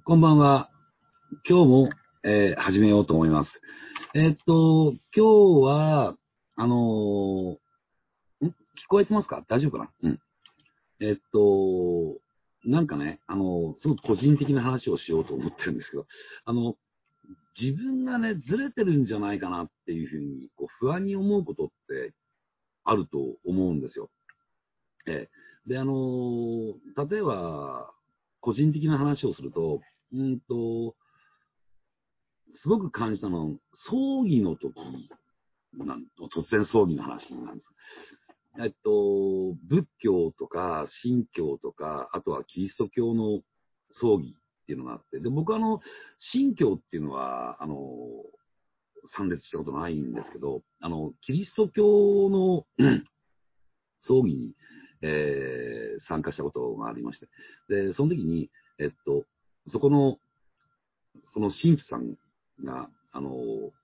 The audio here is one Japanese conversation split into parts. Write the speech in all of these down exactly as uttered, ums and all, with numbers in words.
こんばんは。今日も、えー始めようと思います。えーっと、今日は、あのーん聞こえてますか？大丈夫かな？うん。えーっと、なんかね、あのーすごく個人的な話をしようと思ってるんですけど、あの、自分がね、ずれてるんじゃないかなっていうふうに、こう、不安に思うことってあると思うんですよ。えーで、あのー例えば、個人的な話をすると、うんと、すごく感じたのは、葬儀の時なん突然葬儀の話なんです。えっと、仏教とか神教とか、あとはキリスト教の葬儀っていうのがあって、で、僕はあの、神教っていうのは、あの、参列したことないんですけど、あの、キリスト教の、うん、葬儀に、えー参加したことがありまして、で、その時に、えっと、そこの、その神父さんが、あの、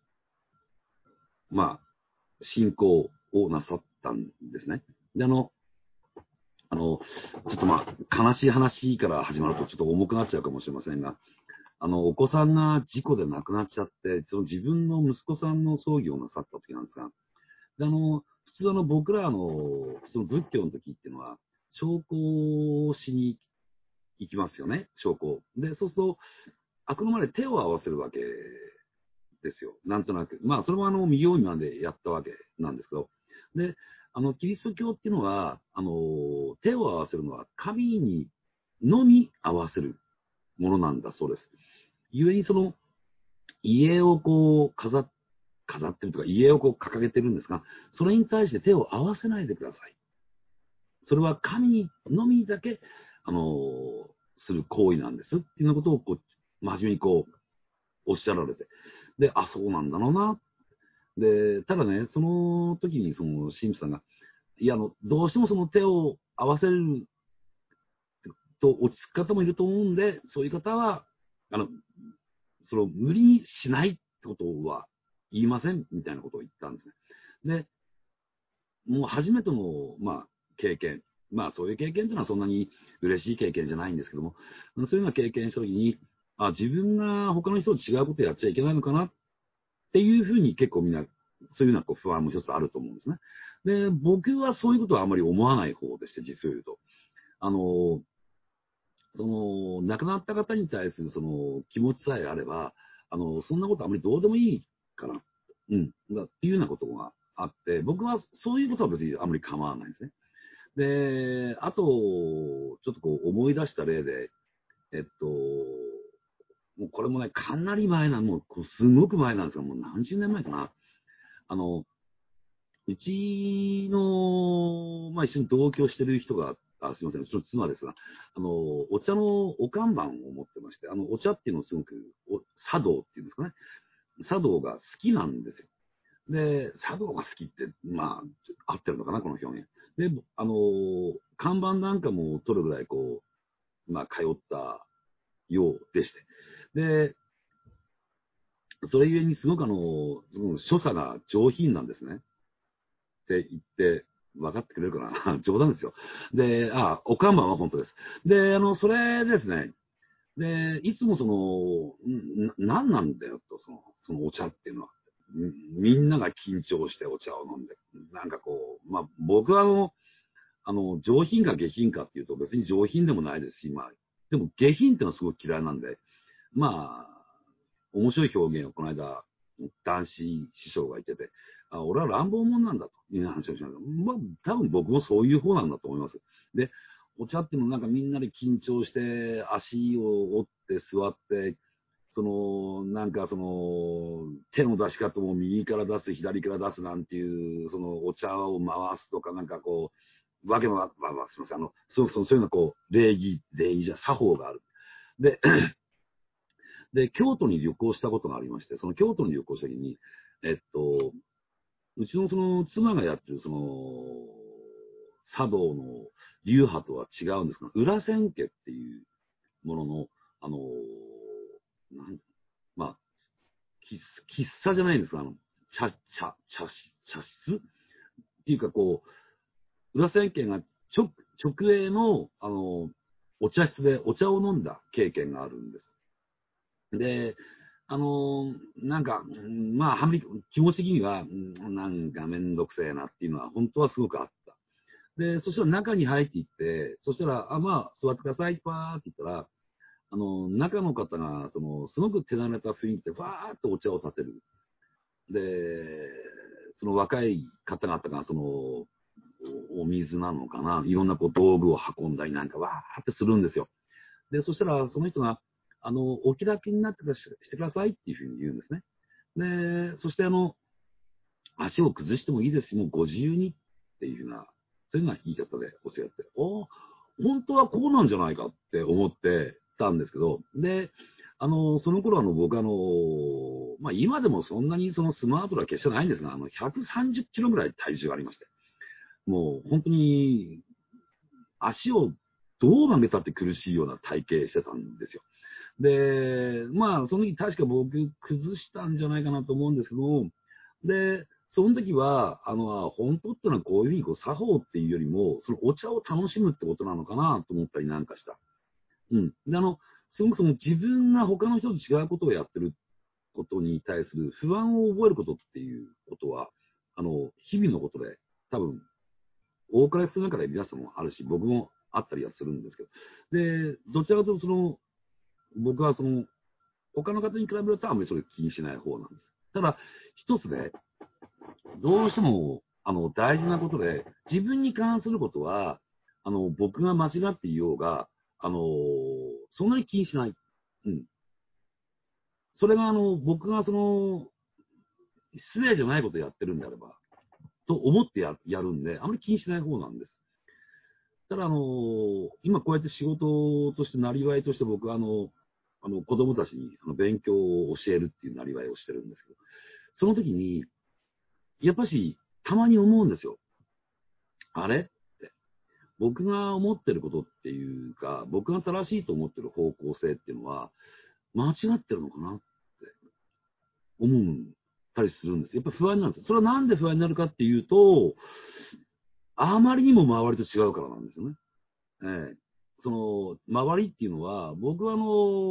まあ、信仰をなさったんですね。で、あの、あの、ちょっとまあ、悲しい話から始まるとちょっと重くなっちゃうかもしれませんが、あの、お子さんが事故で亡くなっちゃって、その自分の息子さんの葬儀をなさった時なんですが、で、あの、普通あの、僕らの、その仏教の時っていうのは、焼香をしに行きますよね、焼香。で、そうすると、あくまで手を合わせるわけですよ。なんとなく。まあ、それもあの、見よう見まねでやったわけなんですけど。で、あの、キリスト教っていうのは、あの、手を合わせるのは神にのみ合わせるものなんだそうです。故にその、家をこう、飾っ、飾ってるとか、家をこう掲げてるんですが、それに対して手を合わせないでください。それは神のみだけ、あの、する行為なんですっていうようなことを、こう、真面目にこう、おっしゃられて。で、あ、そうなんだろうな。で、ただね、その時にその神父さんが、いや、あの、どうしてもその手を合わせると落ち着く方もいると思うんで、そういう方は、あの、その無理にしないってことは言いませんみたいなことを言ったんですね。で、もう初めての、まあ、経験。まあ、そういう経験というのはそんなに嬉しい経験じゃないんですけども、そういうような経験したときに、あ、自分が他の人と違うことをやっちゃいけないのかなっていうふうに結構みんな、そういうようなこう不安も一つあると思うんですね。で、僕はそういうことはあまり思わない方でして、実を言うと。あの、その、亡くなった方に対するその気持ちさえあれば、あの、そんなことあまりどうでもいいかな。うん。だっていうようなことがあって、僕はそういうことは別にあまり構わないですね。で、あと、ちょっとこう思い出した例で、えっと、もうこれもね、かなり前な、もうすごく前なんですが、もう何十年前かな。あの、うちの、まあ、一緒に同居してる人が、あ、すみません、うちの妻ですが、あの、お茶のお看板を持ってまして、あの、お茶っていうのをすごく、お茶道っていうんですかね。茶道が好きなんですよ。で、茶道が好きって、まあ、合ってるのかな、この表現。で、あの、看板なんかも取るぐらい、こう、まあ、通ったようでして。で、それゆえにすごくあの、その所作が上品なんですね。って言って、分かってくれるかな冗談ですよ。で、あ、お看板は本当です。で、あの、それですね。で、いつもその、ん何なんだよと、その、そのお茶っていうのは。みんなが緊張してお茶を飲んで。なんかこう、まあ、僕はあの、あの、上品か下品かっていうと別に上品でもないですし、まあ、でも下品っていうのはすごく嫌いなんで、まあ、面白い表現をこの間、男子師匠が言ってて、あ、俺は乱暴者なんだという話をしました。まあ、多分僕もそういう方なんだと思います。で、お茶っていうのなんかみんなで緊張して、足を折って座って、その、なんかその、手の出し方も右から出す、左から出すなんていう、そのお茶を回すとか、なんかこう、わけもわ、まあまあ、すみません、あの、すごくそういうのこう、礼儀、礼儀じゃ、作法がある。で、で、京都に旅行したことがありまして、その京都に旅行した時に、えっと、うちのその妻がやってるその、茶道の流派とは違うんですが、裏千家っていうものの、あの、なんまあ、喫喫茶じゃないんですか、あの、茶、茶、茶室、茶室っていうかこう、裏千家が直、直営の、あの、お茶室でお茶を飲んだ経験があるんです。 で、あのーなんか、うんまあ、はみ気持ち的には、うんなんかめんどくせえなっていうのは、本当はすごくあった。で、そしたら中に入っていって、そしたら、あ、まあ、座ってください、パーって言ったら、あの、中の方が、その、すごく手慣れた雰囲気で、わーっとお茶を立てる。で、その若い方々が、その、おお水なのかな、いろんなこう道具を運んだりなんか、わーってするんですよ。で、そしたら、その人が、あの、お気楽になってししてくださいっていうふうに言うんですね。で、そして、あの、足を崩してもいいですし、もうご自由にっていうふうな、そういうような言い方で教えて、お本当はこうなんじゃないかって思ってたんですけど、で、あの、その頃あの、僕あの、まあ、今でもそんなにそのスマートな決してないんですが、あの、ひゃくさんじゅっキロぐらい体重がありまして、もう本当に足をどう曲げたって苦しいような体型してたんですよ。で、まあ、その時確か僕崩したんじゃないかなと思うんですけど、で、その時は、あの、本当ってのはこういうふうにこう作法っていうよりも、そのお茶を楽しむってことなのかなと思ったりなんかした。うん。で、あの、すごくその自分が他の人と違うことをやってることに対する不安を覚えることっていうことは、あの、日々のことで、多分、多かれ少なかれ皆さんもあるし、僕もあったりはするんですけど、で、どちらかというとその、僕はその、他の方に比べるとあんまりそれ気にしない方なんです。ただ、一つで、どうしても、あの、大事なことで、自分に関することは、あの、僕が間違っていようが、あの、そんなに気にしない。うん。それが、あの、僕がその、失礼じゃないことをやってるんであれば、と思ってややるんで、あまり気にしない方なんです。ただ、あの、今こうやって仕事として、なりわいとして僕は、あの、あの子供たちにあの勉強を教えるっていうなりわいをしてるんですけど、その時に、やっぱし、たまに思うんですよ。あれって。僕が思ってることっていうか、僕が正しいと思ってる方向性っていうのは、間違ってるのかなって思ったりするんです。やっぱ不安なんですよ。それはなんで不安になるかっていうと、あまりにも周りと違うからなんですよね。ええ。その、周りっていうのは、僕はあの、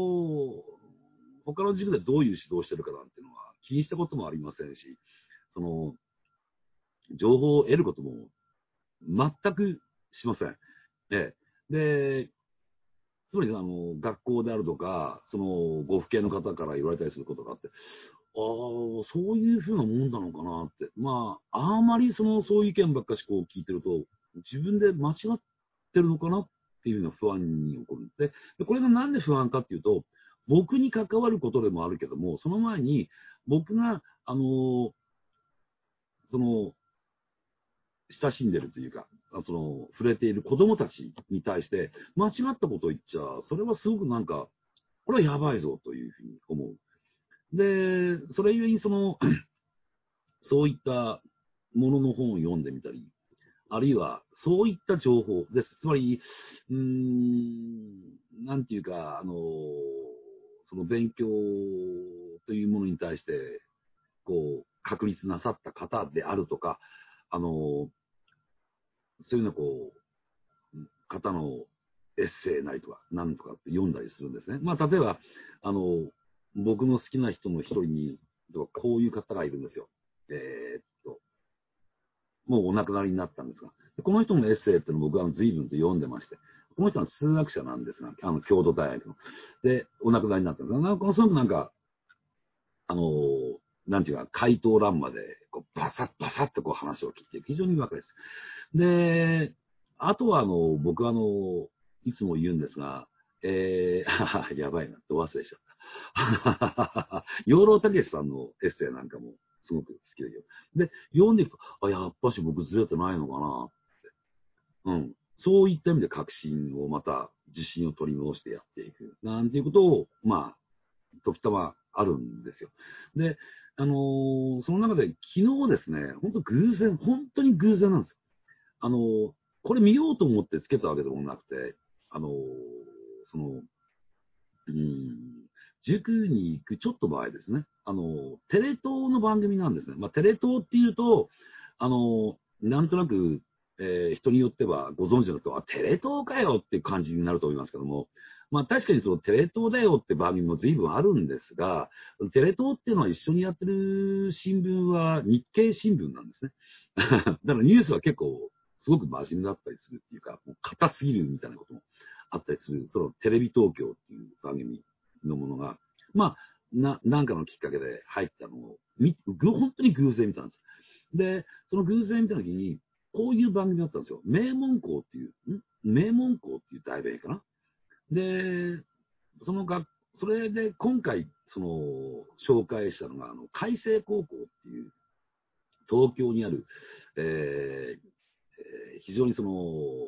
他の塾でどういう指導をしてるかなんていうのは気にしたこともありませんし、その、情報を得ることも全くしません。ええ。で、つまり、あの、学校であるとか、その、ご父兄の方から言われたりすることがあって、ああ、そういうふうなもんなのかなって。まあ、あまりその、そういう意見ばっかしこう聞いてると、自分で間違ってるのかなっていうような不安に起こる。で、でこれがなんで不安かっていうと、僕に関わることでもあるけども、その前に、僕が、あの、その、親しんでるというか、その、触れている子供たちに対して、間違ったことを言っちゃ、それはすごくなんか、これはやばいぞというふうに思う。で、それゆえにその、そういったものの本を読んでみたり、あるいはそういった情報です。つまり、うーん、なんていうか、あの、その勉強というものに対して、こう、確立なさった方であるとか、あの、そういうのをこう、方のエッセイなりとか、なんとかって読んだりするんですね。まあ、例えば、あの、僕の好きな人の一人に、こういう方がいるんですよ。えーっと、もうお亡くなりになったんですが、この人のエッセイっていうのを僕は随分と読んでまして、この人は数学者なんですが、あの、京都大学の。で、お亡くなりになったんですが、なんか、すごくなんか、あの、なんていうか、回答欄まで、こう、バサッバサッとこう話を聞いて、非常にわかりです。で、あとは、あの、僕は、あの、いつも言うんですが、えー、やばいな、ど忘れしちゃった。養老孟司さんのエッセイなんかもすごく好きだけど。で、読んでいくと、あ、やっぱし僕ずれてないのかなって。うん。そういった意味で確信をまた自信を取り戻してやっていく。なんていうことを、まあ、時たまあるんですよ。で、あのーその中で昨日ですね、本当偶然、本当に偶然なんですよ。あのーこれ見ようと思ってつけたわけでもなくて、あのーその、うん、塾に行くちょっと前ですね。あの、テレ東の番組なんですね。まあ、テレ東っていうと、あの、なんとなくえー、人によってはご存知の人はテレ東かよっていう感じになると思いますけども、まあ確かにそのテレ東だよって番組も随分あるんですが、テレ東っていうのは一緒にやってる新聞は日経新聞なんですね。だからニュースは結構すごく真面目だったりするっていうか、もう硬すぎるみたいなこともあったりする、そのテレビ東京っていう番組のものが、まあ、な、なんかのきっかけで入ったのを、み、ぐ、本当に偶然見たんです。で、その偶然見たときに、こういう番組だったんですよ。名門校っていう、ん名門校っていう題名かな。で、その学、それで今回、その、紹介したのが、あの、海星高校っていう、東京にある、えーえー非常にその、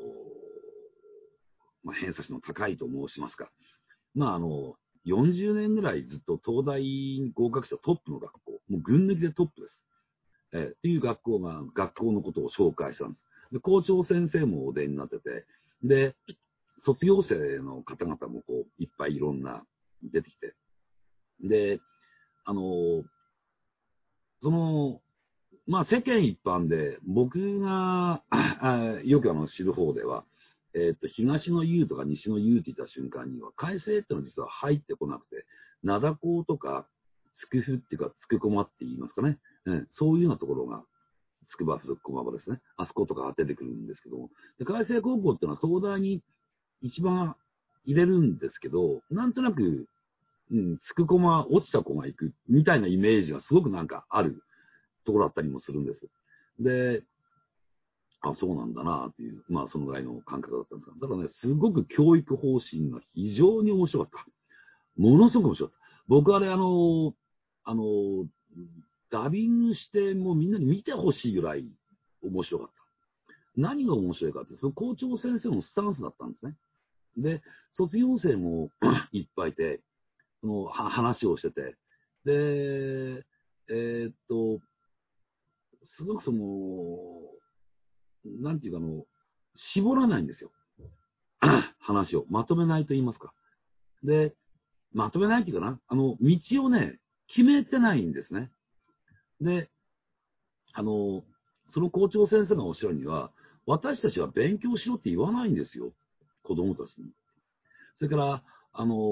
まあ、偏差値の高いと申しますか。まあ、あの、よんじゅうねんぐらいずっと東大に合格したトップの学校、もう軍抜きでトップです。えーっていう学校が、学校のことを紹介したんです。で、校長先生もお出になってて、で、卒業生の方々もこう、いっぱいいろんな出てきて、で、あの、その、まあ世間一般で、僕が、あよくあの知る方では、えっと、東の優とか西の優って言った瞬間には、改正ってのは実は入ってこなくて、灘高とか、つくふっていうか、つくこまって言いますかね。うん、そういうようなところが、つくば附属駒場ですね。あそことかが出てくるんですけども。で、海星高校っていうのは東大に一番入れるんですけど、なんとなく、うん、つくこま落ちた子が行くみたいなイメージがすごくなんかあるところだったりもするんです。で、あ、そうなんだなっていう、まあそのぐらいの感覚だったんですが、ただね、すごく教育方針が非常に面白かった。ものすごく面白かった。僕あれあの、あの、ダビングしてもうみんなに見てほしいぐらい面白かった。何が面白いかって、その校長先生のスタンスだったんですね。で、卒業生もいっぱいいて、その話をしてて、で、えーっと、すごくその、なんていうかあの、絞らないんですよ。話を。まとめないと言いますか。で、まとめないっていうかな、あの、道をね、決めてないんですね。で、あの、その校長先生がおっしゃるには、私たちは勉強しろって言わないんですよ。子供たちに。それから、あの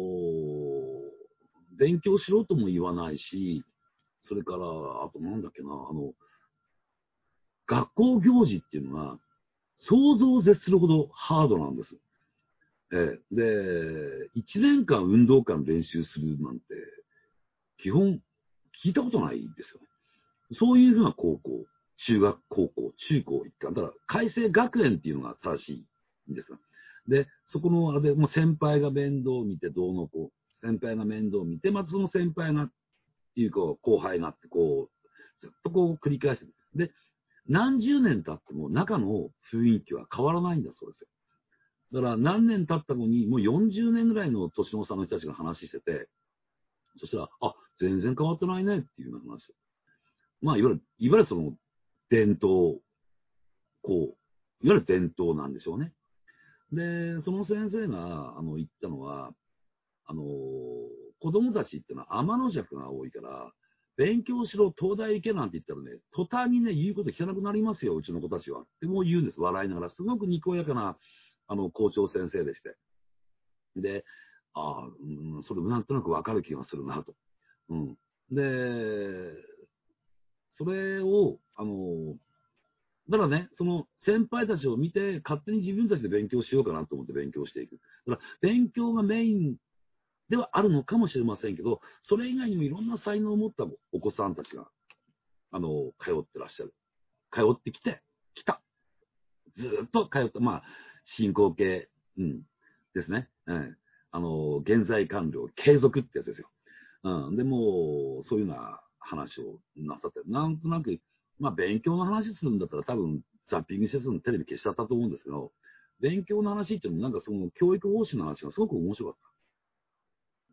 勉強しろとも言わないし、それから、あとなんだっけな、あの、学校行事っていうのが、想像を絶するほどハードなんです。ええ、で、一年間運動会の練習するなんて、基本聞いたことないですよね。そういうふうな高校、中学、高校、中高一貫。だから、改正学園っていうのが正しいんですが。で、そこのあれで、もう先輩が面倒を見て、どうのこう、先輩が面倒を見て、またその先輩がっていうか、後輩がって、こう、ずっとこう繰り返してる。で、何十年経っても中の雰囲気は変わらないんだそうですよ。だから何年経ったのに、もうよんじゅうねんぐらいの年の差の人たちが話してて、そしたら、あ、全然変わってないねっていうような話。まあ、いわゆる、いわゆるその、伝統、こう、いわゆる伝統なんでしょうね。で、その先生が、あの、言ったのは、あの、子供たちっていうのは天の弱が多いから、勉強しろ、東大行けなんて言ったらね、途端にね、言うこと聞かなくなりますよ、うちの子たちは。ってもう言うんです、笑いながら。すごくにこやかな、あの、校長先生でして。で、ああ、うん、それなんとなくわかる気がするなと。うん。で、それを、あの、だからね、その先輩たちを見て、勝手に自分たちで勉強しようかなと思って勉強していく。だから、勉強がメインではあるのかもしれませんけど、それ以外にもいろんな才能を持ったお子さんたちが、あの、通ってらっしゃる。通ってきて、来た。ずーっと通った。まあ、進行形、うん、ですね。うん。あの、現在完了、継続ってやつですよ。うん。でも、そういうような話をなさって、なんとなく、まあ、勉強の話するんだったら多分、ザッピングしてすぐテレビ消しちゃったと思うんですけど、勉強の話っていうのも、なんかその教育方針の話がすごく面白かった。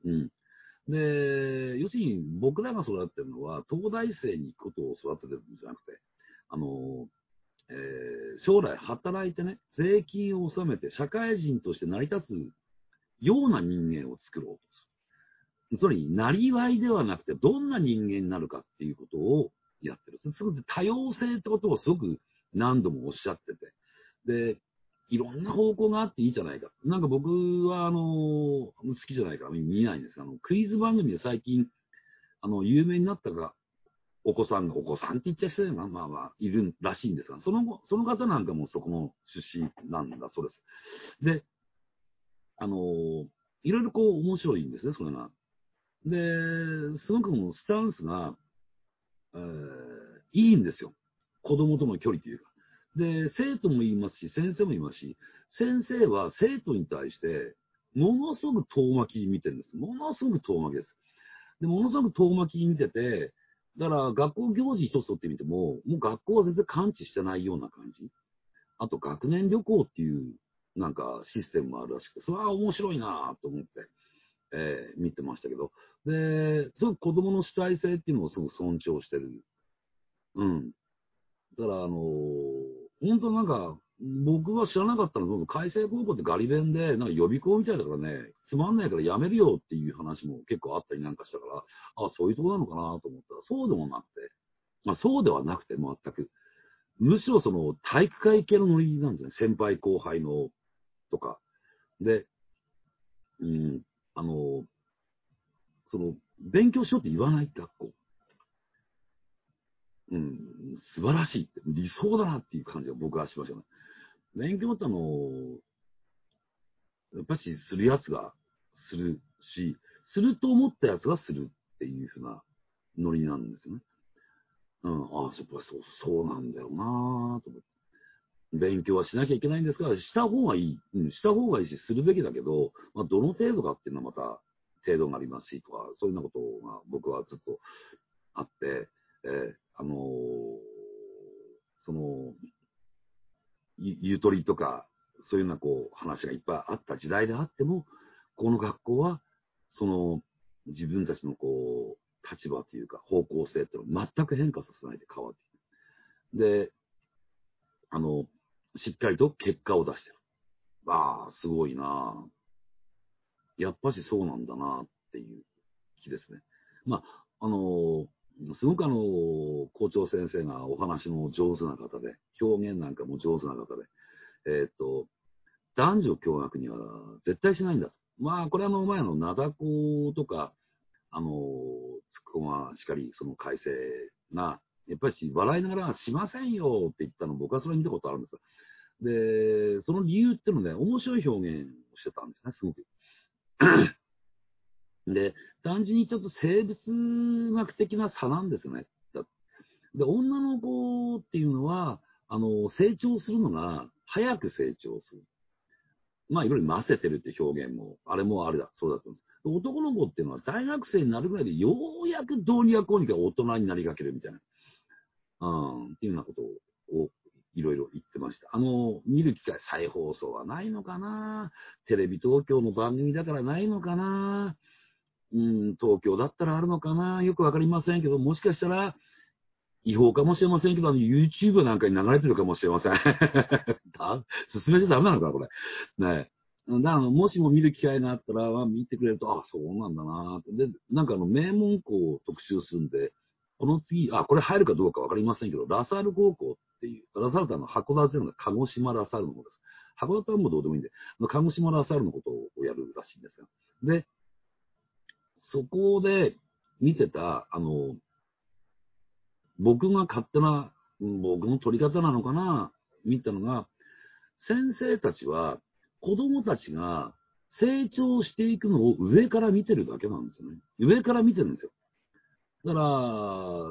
うん。で、要するに僕らが育ってるのは、東大生に行くことを育ててるんじゃなくて、あの、えー将来働いてね、税金を納めて社会人として成り立つような人間を作ろうとする。つまり、なりわいではなくて、どんな人間になるかっていうことをやってる。すごく多様性ってことをすごく何度もおっしゃってて。で、いろんな方向があっていいじゃないか。なんか僕は、あの、好きじゃないから見ないんです。あの、クイズ番組で最近、あの、有名になったが、お子さんが、お子さんって言っちゃ失礼な、まあまあ、いるらしいんですが、その、その方なんかもそこの出身なんだそうです。で、あの、いろいろこう面白いんですね、それが。で、すごくもうスタンスが、えー、いいんですよ。子供との距離というか。で、生徒も言いますし、先生も言いますし、先生は生徒に対して、ものすごく遠巻きに見てるんです。ものすごく遠巻きです。で、ものすごく遠巻きに見てて、だから学校行事一つ取ってみても、もう学校は全然感知してないような感じ。あと学年旅行っていうなんかシステムもあるらしくて、それは面白いなと思って、えー見てましたけど、で、すごく子供の主体性っていうのをすごく尊重してる。うん。だから、あのー本当なんか、僕は知らなかったのが、海星高校ってガリ弁で、なんか予備校みたいだからね、つまんないからやめるよっていう話も結構あったりなんかしたから、あ、そういうとこなのかなと思ったら、そうでもなくて、まあそうではなくて、全く。むしろその体育会系のノリなんですね。先輩後輩のとか。で、うん、あの、その、勉強しようって言わない学校。うん、素晴らしいって、理想だなっていう感じが僕はしましたね。勉強ってあの、やっぱしするやつがするし、すると思ったやつがするっていうふうなノリなんですよね。うん、ああ、やっぱりそう、そうなんだよなぁと思って。勉強はしなきゃいけないんですから、した方がいい。うん、した方がいいし、するべきだけど、まあ、どの程度かっていうのはまた程度がありますしとか、そういうようなことが僕はずっとあって、えーあのーその、ゆゆとりとか、そういうようなこう話がいっぱいあった時代であっても、この学校は、その自分たちのこう、立場というか方向性っていうのを全く変化させないで変わっていく。で、あの、しっかりと結果を出してる。ああ、すごいなぁ。やっぱしそうなんだなっていう気ですね。まあ、あの、すごくあの、校長先生がお話の上手な方で、表現なんかも上手な方で、えーっと、男女共学には絶対しないんだと。まあ、これはあの前の灘子とか、あの、つくこましかり、その改正が、やっぱり笑いながらしませんよって言ったの僕はそれ見たことあるんですよ。で、その理由っていうのね、面白い表現をしてたんですね、すごく。で、単純にちょっと生物学的な差なんですよね。で、女の子っていうのは、あの、成長するのが早く成長する。まあ、いろいろ混ぜてるって表現も、あれもあれだ、そうだと思うんです。男の子っていうのは大学生になるぐらいでようやくどうにかこうにか大人になりかけるみたいな、うん、っていうようなことをいろいろ言ってました。あの、見る機会、再放送はないのかな、テレビ東京の番組だからないのかな、うん、東京だったらあるのかな、よくわかりませんけど、もしかしたら、違法かもしれませんけど、あの、YouTube なんかに流れてるかもしれません。だ進めちゃダメなのかな、これ。ねえ。だから、もしも見る機会があったら、まあ、見てくれると、あ、そうなんだなって。で、なんかあの、名門校を特集するんで、この次、あ、これ入るかどうかわかりませんけど、ラサール高校っていう、ラサールってあの、函館の鹿児島ラサールの方です。函館はもうどうでもいいんで、鹿児島ラサールのことをやるらしいんですが。で、そこで見てた、あの、僕が勝手な、僕の取り方なのかな、見たのが、先生たちは子供たちが成長していくのを上から見てるだけなんですよね。上から見てるんですよ。だから、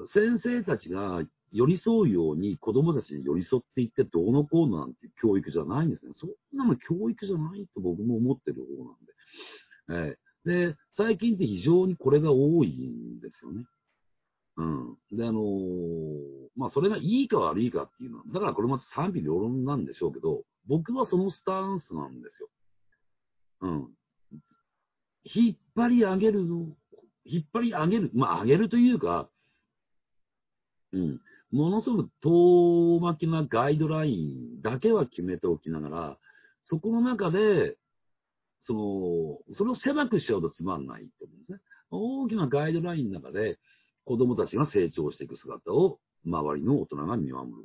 先生たちが寄り添うように子供たちに寄り添っていってどうのこうのなんていう教育じゃないんですね。そんなの教育じゃないと僕も思ってる方なんで。えー、で、最近って非常にこれが多いんですよね。うん。で、あのーまあ、それがいいか悪いかっていうのは、だからこれも賛否両論なんでしょうけど、僕はそのスタンスなんですよ。うん。引っ張り上げるの、引っ張り上げる、まあ、上げるというか、うん。ものすごく遠巻きなガイドラインだけは決めておきながら、そこの中で、その、それを狭くしちゃうとつまんないと思うんですね。大きなガイドラインの中で、子供たちが成長していく姿を周りの大人が見守る。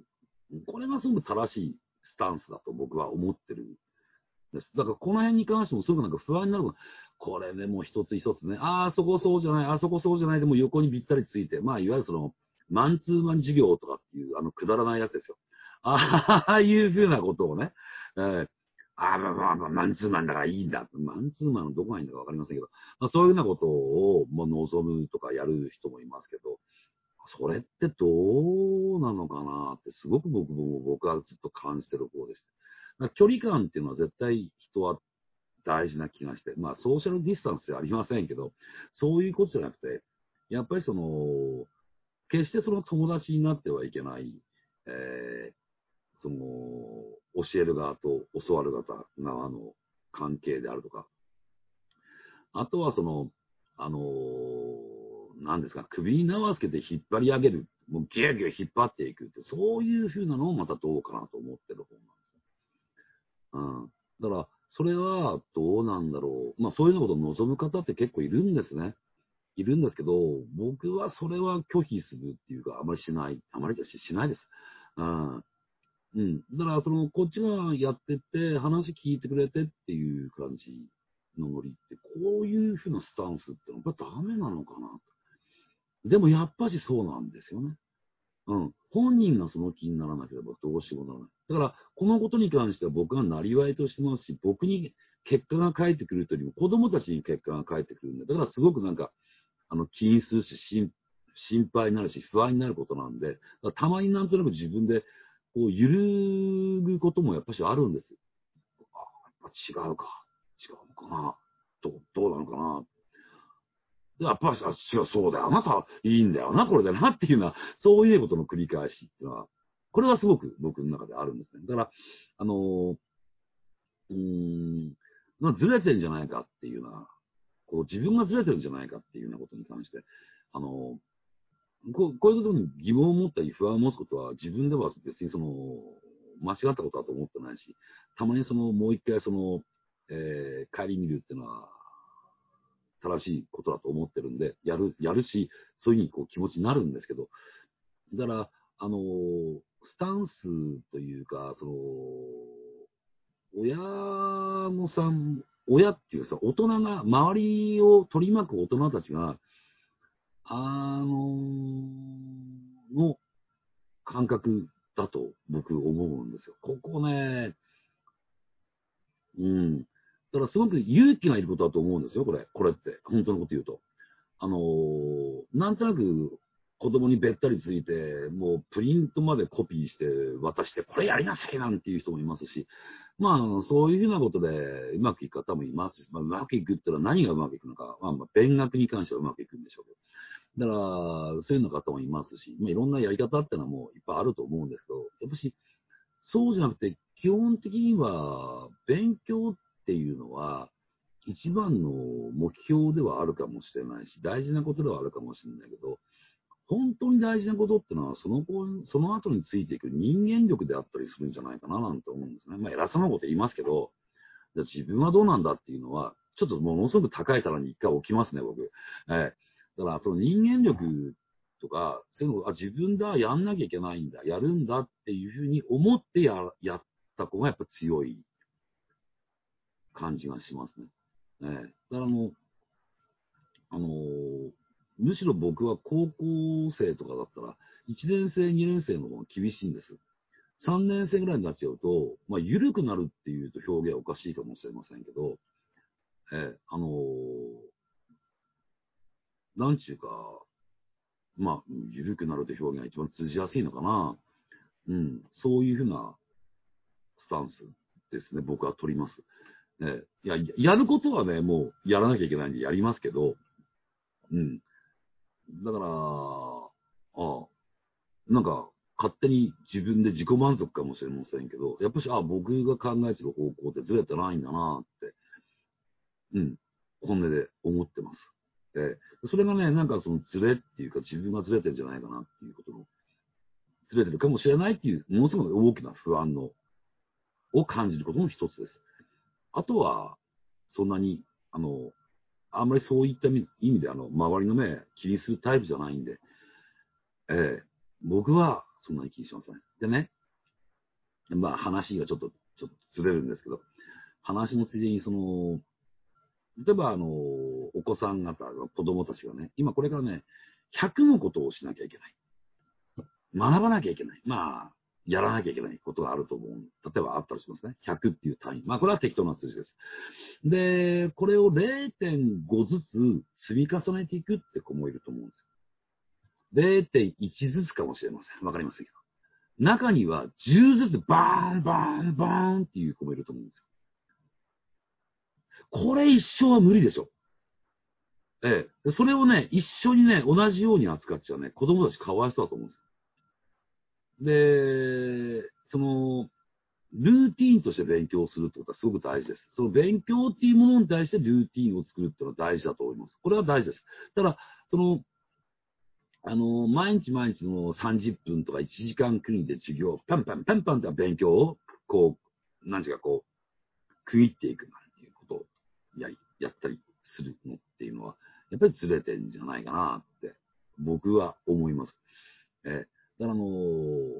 これがすごく正しいスタンスだと僕は思ってるんです。だからこの辺に関してもすごくなんか不安になる。これね、もう一つ一つね、ああ、そこそうじゃない、あそこそうじゃないでも横にぴったりついて、まあ、いわゆるその、マンツーマン授業とかっていう、あの、くだらないやつですよ。ああいうふうなことをね、えー、ああ、まあまあまあ、マンツーマンだからいいんだ。マンツーマンのどこがいいんだかわかりませんけど、まあ、そういうようなことを、もう望むとかやる人もいますけど、それってどうなのかなって、すごく僕も、僕はずっと感じてる方です。距離感っていうのは絶対人は大事な気がして、まあ、ソーシャルディスタンスじゃありませんけど、そういうことじゃなくて、やっぱりその、決してその友達になってはいけない、えー、その、教える側と教わる方側の関係であるとか、あとはその、あのー、何ですか、首に縄をつけて引っ張り上げる、もうギューギュー引っ張っていくって、そういうふうなのもまたどうかなと思ってる方なんです。うん。だから、それはどうなんだろう。まあそういうようなことを望む方って結構いるんですね。いるんですけど、僕はそれは拒否するっていうか、あまりしない。あまりししないです。うん。うん。だから、その、こっちがやってって、話聞いてくれてっていう感じのノリって、こういうふうなスタンスってのはやっぱダメなのかなと。でもやっぱしそうなんですよね。うん。本人がその気にならなければどうしようもならない。だから、このことに関しては僕がなりわいとしてますし、僕に結果が返ってくるというよりも、子供たちに結果が返ってくるんで、だからすごくなんか、あの、気にするし、心心配になるし、不安になることなんで、たまになんとなく自分で、こう、揺るぐこともやっぱしあるんですよ。あ、やっぱ違うか。違うのかな。どう、どうなのかな。やっぱり、違う、そうだよ。あなたいいんだよな、これでなっていうのは、そういうことの繰り返しっていうのは、これはすごく僕の中であるんですね。だから、あのー、うーん、まあ、ずれてんじゃないかっていうような、こう自分がずれてるんじゃないかっていうようなことに関して、あのー、こうこういうことに疑問を持ったり不安を持つことは自分では別にその間違ったことだと思ってないし、たまにそのもう一回その、えー、帰り見るっていうのは正しいことだと思ってるんで、やる、やるし、そういうふうにこう気持ちになるんですけど、だから、あのー、スタンスというか、その、親御さん、親っていうさ、大人が、周りを取り巻く大人たちが、あのー、の感覚だと僕思うんですよ。ここね、うん。だからすごく勇気がいることだと思うんですよ、これ。これって。本当のこと言うと。あのー、なんとなく子供にべったりついて、もうプリントまでコピーして渡して、これやりなさいなんていう人もいますし、まあ、そういうふうなことでうまくいく方もいますし、まあ、うまくいくってのは何がうまくいくのか、まあ、まあ、勉学に関してはうまくいくんでしょうけど。だから、そういうような方もいますし、まあ、いろんなやり方っていうのはもういっぱいあると思うんですけど、やっぱし、そうじゃなくて、基本的には、勉強っていうのは、一番の目標ではあるかもしれないし、大事なことではあるかもしれないけど、本当に大事なことってのは、その子、その後についていく人間力であったりするんじゃないかななんて思うんですね。まあ、偉そうなこと言いますけど、じゃあ自分はどうなんだっていうのは、ちょっとものすごく高い皿に一回置きますね、僕。えー、だから、その人間力とか、そういうのを、あ、自分だ、やんなきゃいけないんだ、やるんだっていうふうに思ってや、やった子がやっぱ強い感じがしますね。えー、だからもう、あのー、むしろ僕は高校生とかだったら、いちねん生、にねん生の方が厳しいんです。さんねん生ぐらいになっちゃうと、まあ、緩くなるっていうと表現はおかしいかもしれませんけど、えー、あのー、なんちゅうか、まあ、緩くなるという表現が一番通じやすいのかな。うん、そういうふうなスタンスですね、僕は取ります。えー、いや、やることはね、もうやらなきゃいけないんでやりますけど、うん。だから、ああ、なんか、勝手に自分で自己満足かもしれませんけど、やっぱし、あ、僕が考えてる方向ってずれてないんだなって、うん、本音で思ってます。えー、それがね、なんかそのずれっていうか、自分がずれてるんじゃないかなっていうことの、ずれてるかもしれないっていう、ものすごく大きな不安の、を感じることの一つです。あとは、そんなに、あの、あんまりそういった意味で、あの、周りの目気にするタイプじゃないんで、ええ、僕はそんなに気にしません。でね、 まあ話がちょっと、ちょっとずれるんですけど、話のついでに、その、例えばあの、お子さん方、子供たちがね、今これからね、ひゃくのことをしなきゃいけない。学ばなきゃいけない。まあ、やらなきゃいけないことがあると思う。例えばあったりしますね。ひゃくっていう単位。まあ、これは適当な数字です。で、これを れいてんご ずつ積み重ねていくって子もいると思うんですよ。れいてんいち ずつかもしれません。わかりませんけど。中にはじゅうずつバーン、バーン、バーンっていう子もいると思うんですよ。これ一生は無理でしょ。ええ。それをね、一緒にね、同じように扱っちゃうね、子供たちかわいそうだと思うんですよ。で、その、ルーティーンとして勉強するってことはすごく大事です。その勉強っていうものに対してルーティーンを作るっていうのは大事だと思います。これは大事です。ただ、その、あの、毎日毎日のさんじゅっぷんとかいちじかん国で授業、パンパン、パンパンって勉強を、こう、なんていうかこう、区切っていくなんていうことをやり、やったりするのっていうのは、やっぱりずれてんじゃないかなって、僕は思います。えー、だからあのー、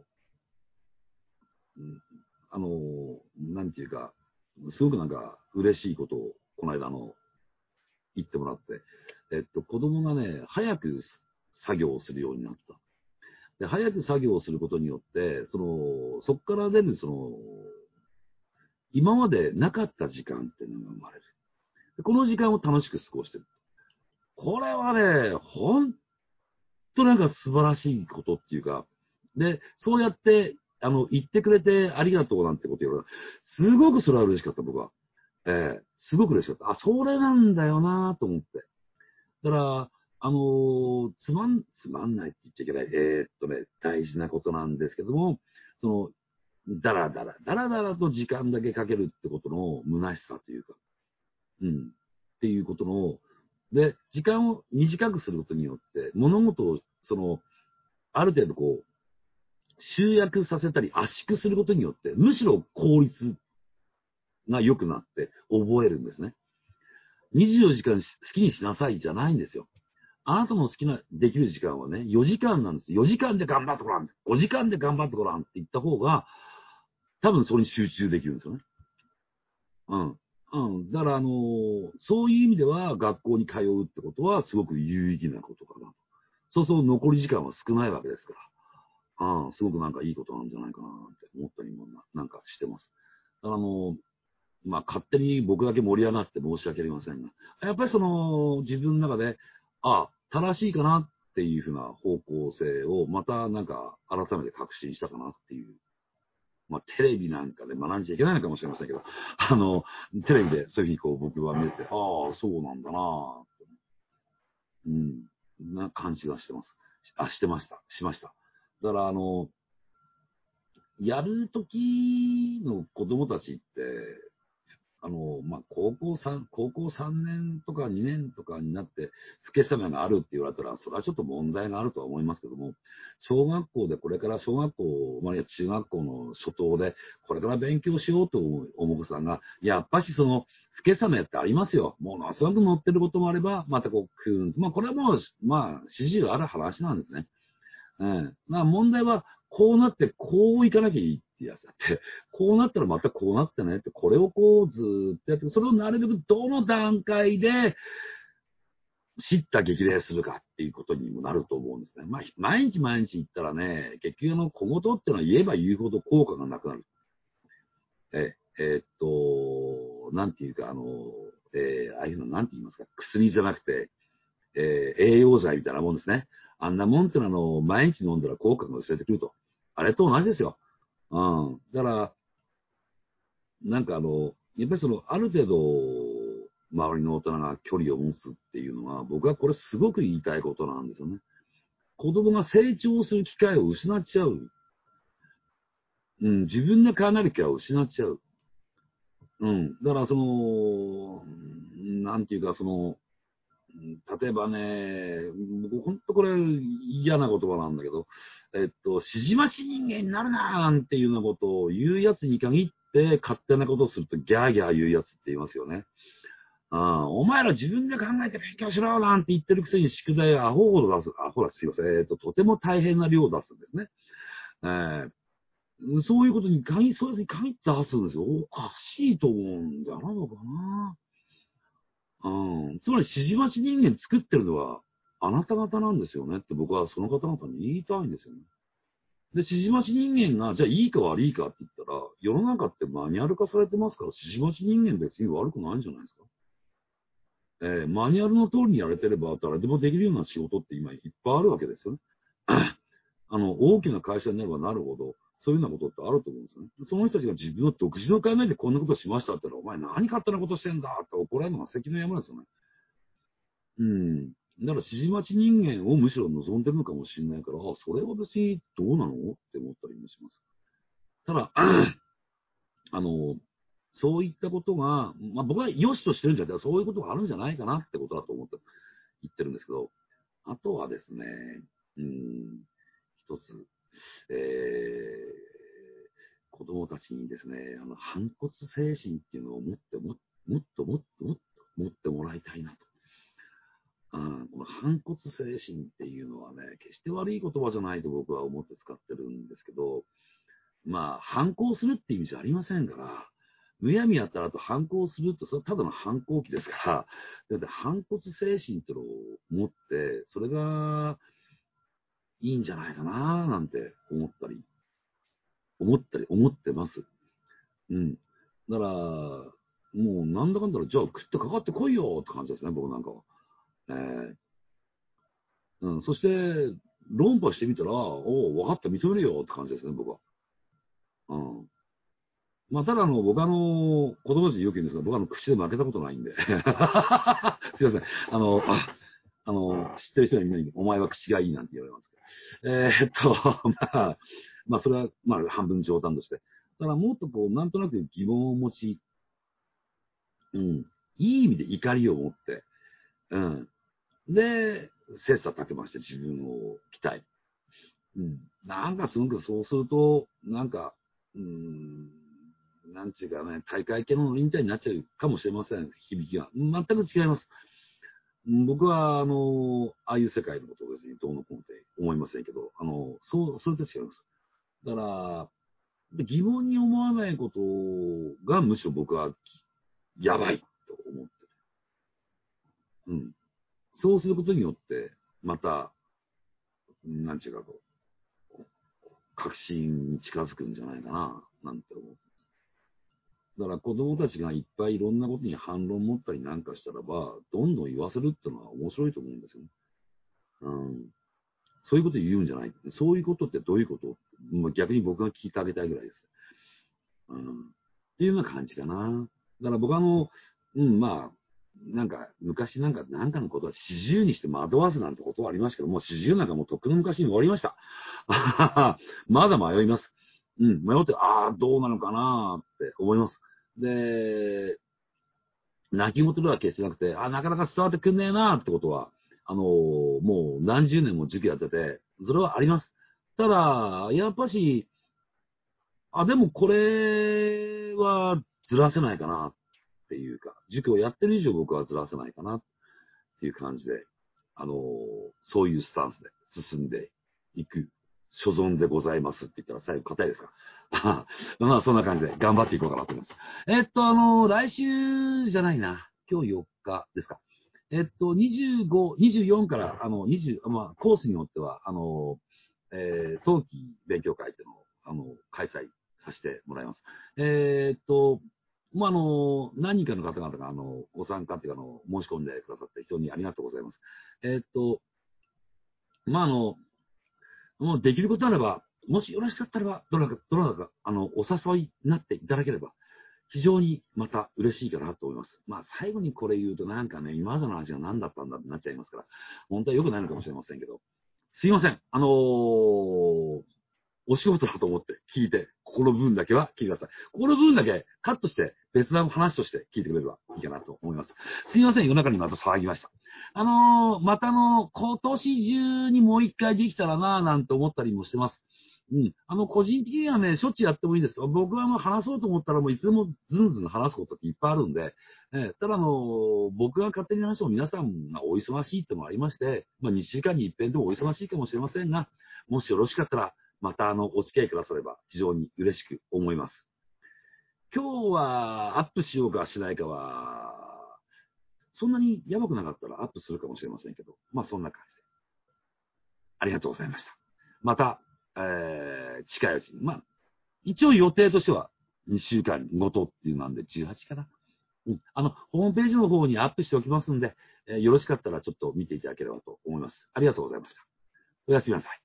あのー、なんていうか、すごくなんか嬉しいことを、この間あの、言ってもらって、えっと、子供がね、早く作業をするようになった。で、早く作業をすることによって、その、そこから出る、その、今までなかった時間っていうのが生まれる。でこの時間を楽しく過ごしてる。これはね、ほんとなんか素晴らしいことっていうか、で、そうやって、あの、言ってくれてありがとうなんてこと言われた。すごくそれは嬉しかった、僕は。ええすごく嬉しかった。あ、それなんだよなと思って。だから、あのーつまん、つまんないって言っちゃいけない。えーっとね、大事なことなんですけども、その、だらだら、だらだらと時間だけかけるってことの虚しさというか、うん、っていうことの、で、時間を短くすることによって、物事を、その、ある程度こう、集約させたり圧縮することによって、むしろ効率が良くなって覚えるんですね。にじゅうよじかん好きにしなさいじゃないんですよ。あなたの好きな、できる時間はね、よじかんなんです。よじかんで頑張ってごらん。ごじかんで頑張ってごらんって言った方が、多分それに集中できるんですよね。うん。うん。だから、あのーそういう意味では、学校に通うってことは、すごく有意義なことかな。そうそう、残り時間は少ないわけですから。ああ、すごくなんかいいことなんじゃないかなって思ったりもな、なんかしてます。だから、あのーまあ、勝手に僕だけ盛り上がって申し訳ありませんが、やっぱりその、自分の中で、ああ、正しいかなっていうふうな方向性を、またなんか、改めて確信したかなっていう。まあ、テレビなんかで学んじゃいけないのかもしれませんけど、あの、テレビでそういうふうにこう僕は見てて、ああ、そうなんだなって、うん、な感じがしてます。あ、してました。しました。だから、あの、やるときの子供たちって、あの、まあ、高校三、高校さんねんとかにねんとかになって、老け様があるって言われたら、それはちょっと問題があるとは思いますけども、小学校でこれから小学校、まあ、中学校の初等で、これから勉強しようと思うお子さんが、やっぱしその、老け様ってありますよ。ものすごく乗ってることもあれば、またこう、くーんまあ、これはもう、まあ、始終ある話なんですね。うん。まあ問題は、こうなって、こういかなきゃいいってやつだって、こうなったらまたこうなってねって、これをこうずーっとやって、それをなるべくどの段階で、知った激励するかっていうことにもなると思うんですね。まあ、毎日毎日言ったらね、結局あの、小言っていうのは言えば言うほど効果がなくなる。え、えーっと、なんていうか、あの、えーああいうのなんて言いますか、薬じゃなくて、えー栄養剤みたいなもんですね。あんなもんってのは、あの、毎日飲んだら効果が薄れてくると。あれと同じですよ。うん。だから、なんかあの、やっぱりその、ある程度、周りの大人が距離を持つっていうのは、僕はこれすごく言いたいことなんですよね。子供が成長する機会を失っちゃう。うん、自分で考える機会を失っちゃう。うん。だからその、なんていうかその、例えばね、僕本当これ嫌な言葉なんだけど、えっと、指示待ち人間になるななんていうようなことを言うやつに限って勝手なことをするとギャーギャー言うやつって言いますよね。ああ、お前ら自分で考えて勉強しろなんて言ってるくせに宿題アホほど出す。あ、ほら、すいません。えっと、とても大変な量を出すんですね。えーそういうことに限、そういうに限って出すんですよ。おかしいと思うんじゃないのかな。うん。つまり、指示待ち人間作ってるのは、あなた方なんですよねって僕はその方々に言いたいんですよね。で、指示待ち人間が、じゃあいいか悪いかって言ったら、世の中ってマニュアル化されてますから、指示待ち人間別に悪くないんじゃないですか。えー、マニュアルの通りにやれてれば、誰でもできるような仕事って今いっぱいあるわけですよね。あの、大きな会社になればなるほど、そういうようなことってあると思うんですよね。その人たちが自分の独自の考えでこんなことしましたって言ったら、お前何勝手なことしてんだって怒られるのが関の山ですよね。うん。だから指示待ち人間をむしろ望んでるのかもしれないから、あ、それは別にどうなのって思ったりもします。ただ、あの、そういったことが、まあ僕は良しとしてるんじゃなくて、そういうことがあるんじゃないかなってことだと思って言ってるんですけど、あとはですね、うん、一つ、えー、子供たちにですね、あの、反骨精神っていうのを持っても、もっともっともっと持ってもらいたいなと。あこの反骨精神っていうのはね、決して悪い言葉じゃないと僕は思って使ってるんですけど、まあ、反抗するっていう意味じゃありませんから、むやみやったらと反抗すると、それはただの反抗期ですから、だって反骨精神っていうのを持って、それがいいんじゃないかななんて思ったり、思ったり、思ってます。うん。だから、もうなんだかんだら、じゃあ食ってかかってこいよって感じですね、僕なんかは。えーうん、そして、論破してみたら、おお、分かった、認めるよって感じですね、僕は。うん。まあ、ただ、あの、僕あの、子供たちによく言うんですが、僕はあの、口で負けたことないんで。すいません。あの、ああの、知ってる人はみんなに、お前は口がいいなんて言われますけど。えーっと、まあ、まあ、それは、まあ、半分冗談として。だからもっとこう、なんとなく疑問を持ち、うん、いい意味で怒りを持って、うん。で、切磋琢磨して自分を鍛え。うん。なんかすごくそうすると、なんか、うーん、なんていうかね、大会系のノリみたいになっちゃうかもしれません、響きが。全く違います。僕は、あの、ああいう世界のことを別にどうのこうのって思いませんけど、あの、そう、それと違います。だから、疑問に思わないことがむしろ僕はやばいと思ってる。うん。そうすることによって、また、なんていうかこう、確信に近づくんじゃないかな、なんて思う。だから子供たちがいっぱいいろんなことに反論持ったりなんかしたらば、どんどん言わせるってのは面白いと思うんですよね。うん。そういうこと言うんじゃない。そういうことってどういうこと、まあ、逆に僕が聞いてあげたいぐらいです。うん。っていうような感じかな。だから僕はあの、うん、まあ、なんか、昔なんか、なんかのことは四十にして惑わすなんてことはありましたけど、もう四十なんかもうとっくの昔に終わりました。まだ迷います。うん、迷って、ああ、どうなのかなって思います。で、泣き言では決してなくて、あ、なかなか伝わってくんねえなってことは、あのーもう何十年も塾やってて、それはあります。ただ、やっぱし、あ、でもこれはずらせないかなっていうか、塾をやってる以上僕はずらせないかなっていう感じで、あのーそういうスタンスで進んでいく所存でございますって言ったら最後硬いですかまあそんな感じで頑張っていこうかなと思います。えっと、あのー来週じゃないな。今日よっかですか。えっと、にじゅうご、にじゅうよんから、あの、にじゅう、まあ、コースによっては、あの、えー、冬季勉強会っていうのを、あの、開催させてもらいます。えーっと、まあ、あの、何人かの方々が、あの、ご参加っていうか、あの、申し込んでくださって非常にありがとうございます。えーっと、まあ、あの、もうできることならば、もしよろしかったらば、どなたか、どなたか、あの、お誘いになっていただければ、非常にまた嬉しいかなと思います。まあ、最後にこれ言うとなんかね、今までの話が何だったんだってなっちゃいますから、本当は良くないのかもしれませんけど、すいません。あのーお仕事だと思って聞いて、ここの部分だけは聞いてください。ここの部分だけカットして、別な話として聞いてくれればいいかなと思います。すいません、夜中にまた騒ぎました。あのーまたあの、今年中にもう一回できたらなぁなんて思ったりもしてます。うん。あの、個人的にはね、しょっちゅうやってもいいです。僕はあの、話そうと思ったらもういつでもずんずん話すことっていっぱいあるんで、えーただあの、僕が勝手に話しても皆さんがお忙しいってのもありまして、まあ、にしゅうかんに一遍でもお忙しいかもしれませんが、もしよろしかったら、 またあの、お付き合いくだされば非常に嬉しく思います。今日はアップしようかしないかは、そんなにやばくなかったらアップするかもしれませんけど、まあそんな感じで。ありがとうございました。また、えー、近いうちに。まあ、一応予定としてはにしゅうかんごとっていうなんでじゅうはちかな。うん。あの、ホームページの方にアップしておきますんで、えーよろしかったらちょっと見ていただければと思います。ありがとうございました。おやすみなさい。